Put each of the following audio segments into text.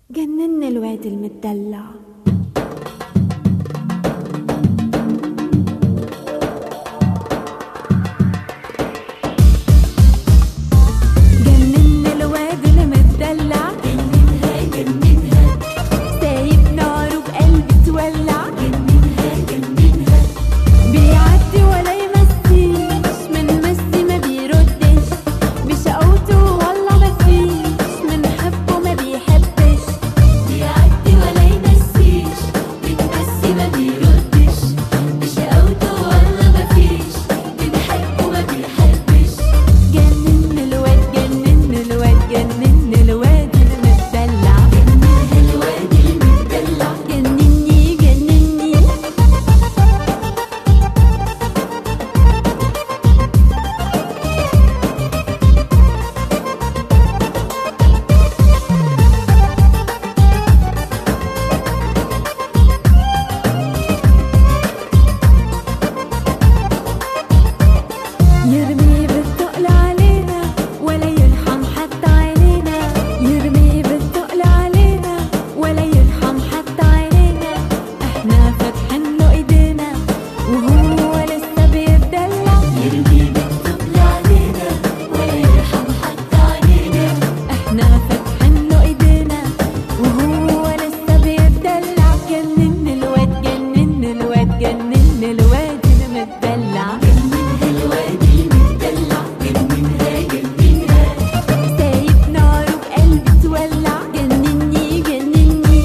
جنن الواد المدلع. جنن الواد المدلع، جننها جننها، سايب ناره بقلبي تولع. جننها جننها، بيعدي ولا يمسيش، من مسي ما بيردش، بشقوته والله مفيش، من حبه ما بيحبش. بيعدي ولا يمسيش، بتمسي ما بيردش، بشقاوته والله مفيش، بنحبه ما بيحبش. جنن الواد، جنن الواد، جنن الواد المدلع. جننها الواد المدلع، جنني جنني. يرمي بالثقل علينا ولا يرحم حتى عينينا، يرمي بالثقل علينا ولا يرحم حتى عينينا. احنا فاتحين له ايدينا وهو لسه بيتدلع. يرمي بالثقل علينا ولا يرحم حتى عينينا. احنا فاتحين له ايدينا وهو لسه بيتدلع. جنن الواد، جنن الواد، جنن الواد المدلع. جننها الواد المدلع، جننها جننها، سايب ناره بقلبي تولع. جنني جنني.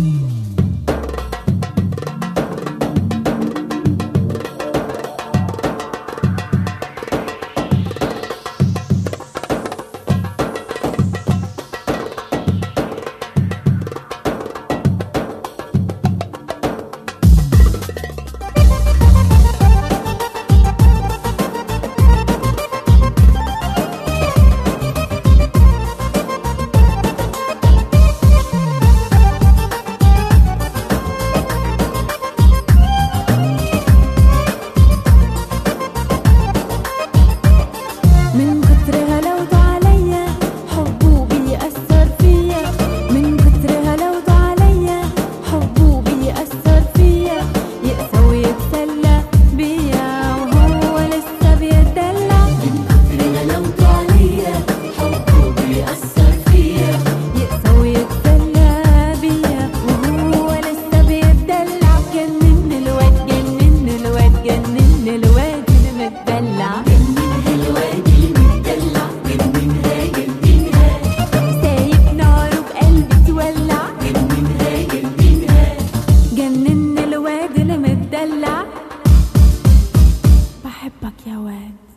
من كتر غلاوته عليا حبه بيأثر فيا، من كتر غلاوته عليا حبه بيأثر فيا. يقسى ويتسلى بيا وهو لسه بيتدلع. من كتر غلاوته عليا حبه بيأثر فيا. يقسى ويتسلى بيا وهو لسه بيتدلع. جنن الواد، جنن الواد، جنن الواد المدلع. جننها الواد المدلع، جننها جننها، سايب ناره بقلبي تولع. جننها جننها. جنن الواد المدلع. بحبك يا واد.